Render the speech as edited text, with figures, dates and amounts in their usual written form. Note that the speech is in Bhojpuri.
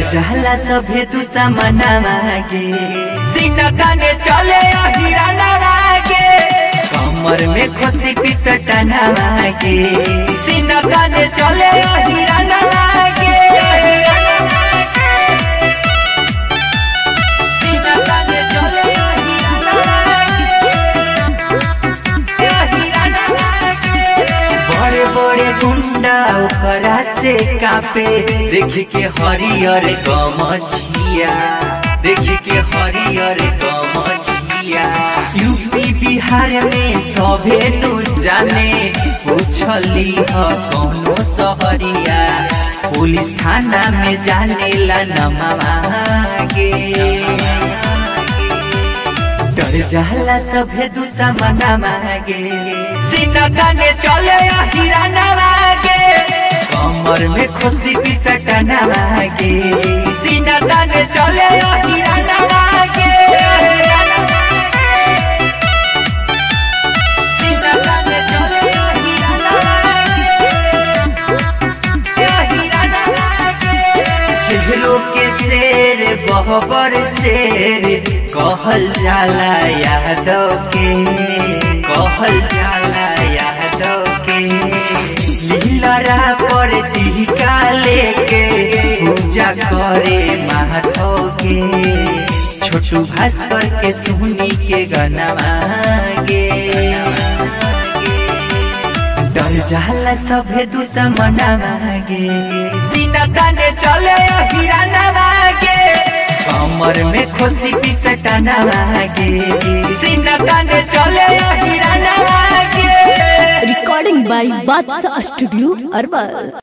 जाला सभे दुश्मना मागे सीना ताने चले हिराना मागे कमर में खुशी पिसटना मागे सीना ताने चले हिराना मागे सीना ताने चले हिराना मागे बड़े बड़े गुंडा ओकरा से कापे देखी के हरियर गमछिया देखी के हरियर गमछिया यूपी बिहार में सभे नु जाने पूछली ह कौनो सहरिया पुलिस थाना में जाने ला नमागे डर जाला सभे दुश्मना मागे सीना ताने चले हिराना मागे कमर में खुशी पिसटना मागे सीना ताने चले हिराना मागे सीना ताने चले हिराना मागे शेरों के शेर बहबर शेर कहल जाला यादव के कहल जाला यादव के लीलरा पर टीका लेके पूजा करे माधव के छोटू भास्कर के सुनी के गनवा गे डर जाला सभे दुश्मना मागे सीना ताने चले हिराना मागे कमर में खुशी पिसटना मागे सीना ताने चले हिराना मागे recording by Badshah studio Arwal.